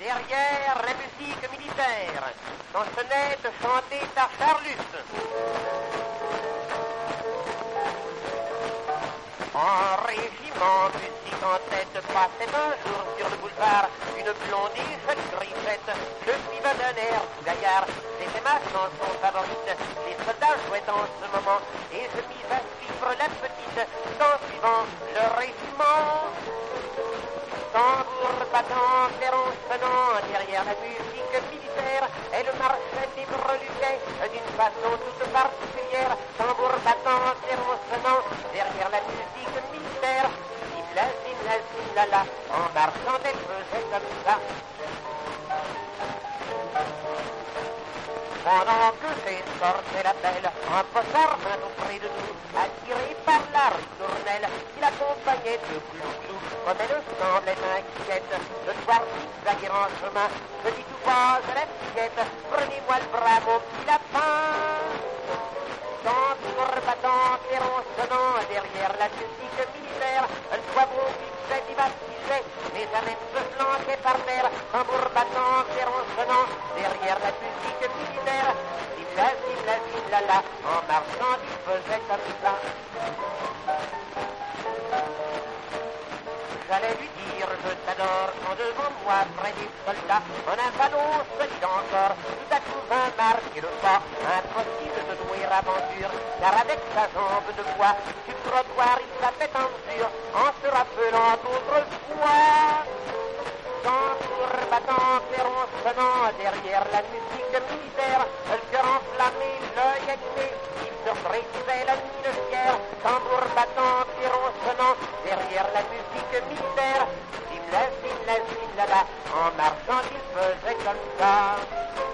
derrière la musique militaire, chansonnette chantée par Charlus. En régiment, musique en tête, passait un jour sur le boulevard une blondie, jolie grisette, le suivant d'un air tout gaillard. C'était ma chanson favorite, les soldats jouaient en ce moment, et je mis à suivre la petite, en suivant le régiment. Tambour battant, clairon sonnant, derrière la musique militaire, elle marchait et breluquait d'une façon toute particulière. Tambour battant, clairon sonnant, derrière la musique militaire, zimla, zimla, zimlala, en marchant elle faisait comme ça. Pendant que j'ai sorti la belle, un possard vint auprès de nous, attiré par la ritournelle, il accompagnait de clou-clou, comme elle semblait inquiète de devoir zigzaguer en chemin. Je dis tout bas à la fillette, prenez-moi le bras, mon petit lapin. Tambour battant, clairon sonnant, derrière la musique militaire, un poivron fixait et baptisait, les arêtes se flanquaient par terre. Tambour battant, clairon sonnant, derrière la musique militaire, zimla, zimla, zimlala, en marchant il faisait comme ça. J'allais lui dire je t'adore quand devant moi près des soldats en un ballon solide encore tout à coup vint marquer le pas. Impossible de jouer aventure car avec sa jambe de bois du trottoir il tapait en mesure en se rappelant d'autrefois. Tambour battant, clairon sonnant, derrière la musique militaire, le cœur enflammé, l'œil animé, il se récisait la mine fière. Tambour battant, clairon sonnant, derrière la musique militaire, zimla, zimla, zimlala, en marchant il faisait comme ça.